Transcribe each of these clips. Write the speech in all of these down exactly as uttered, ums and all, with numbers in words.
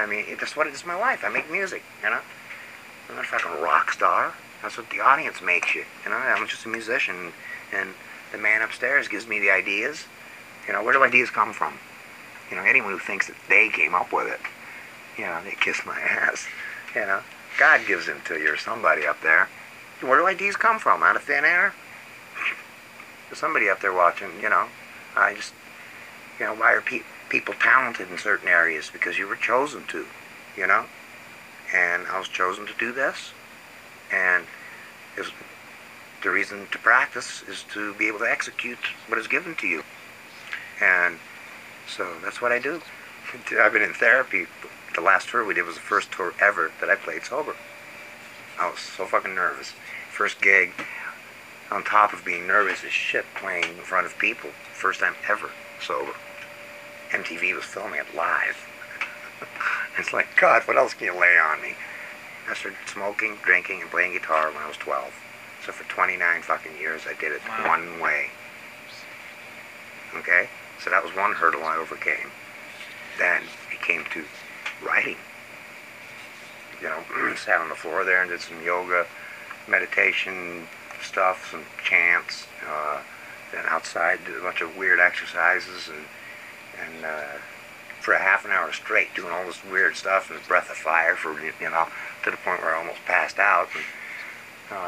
I mean, it, that's what it is. My life. I make music. You know, I'm not a fucking rock star. That's what the audience makes you. You know, I'm just a musician, and the man upstairs gives me the ideas. You know, where do ideas come from? You know, anyone who thinks that they came up with it, you know, they kiss my ass. You know, God gives them to you or somebody up there. Where do ideas come from? Out of thin air? There's somebody up there watching, you know. I just, you know, why are pe people talented in certain areas? Because you were chosen to, you know. And I was chosen to do this. And is the reason to practice is to be able to execute what is given to you. And so that's what I do. I've been in therapy. The last tour we did was the first tour ever that I played sober. I was so fucking nervous. First gig, on top of being nervous as shit, playing in front of people. First time ever sober. M T V was filming it live. It's like, God, what else can you lay on me? I started smoking, drinking, and playing guitar when I was twelve. So for twenty-nine fucking years, I did it wow. one way. Okay? So that was one hurdle I overcame. Then it came to writing. You know, sat on the floor there and did some yoga, meditation stuff, some chants. Uh, then outside did a bunch of weird exercises and and uh, for a half an hour straight doing all this weird stuff and breath of fire for, you know, to the point where I almost passed out. And, uh,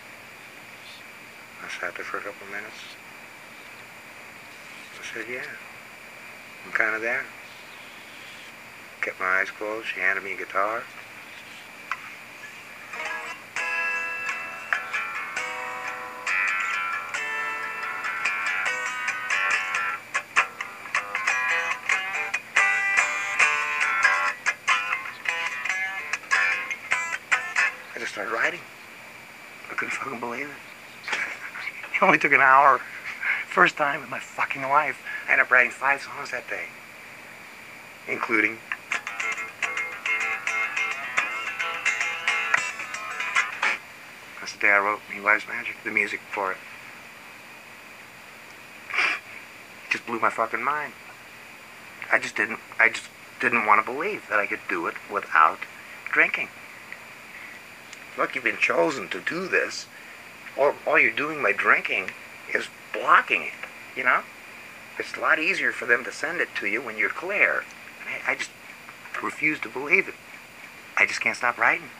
I sat there for a couple of minutes. I said, yeah, I'm kind of there. Kept my eyes closed. She handed me a guitar. I just started writing. I couldn't fucking believe it. It only took an hour. First time in my fucking life. I ended up writing five songs that day. Including that's the day I wrote Me Life's Magic, the music for it. It just blew my fucking mind. I just didn't I just didn't want to believe that I could do it without drinking. Look, you've been chosen to do this. All, all you're doing by drinking is blocking it, you know? It's a lot easier for them to send it to you when you're clear. I, I just refuse to believe it. I just can't stop writing.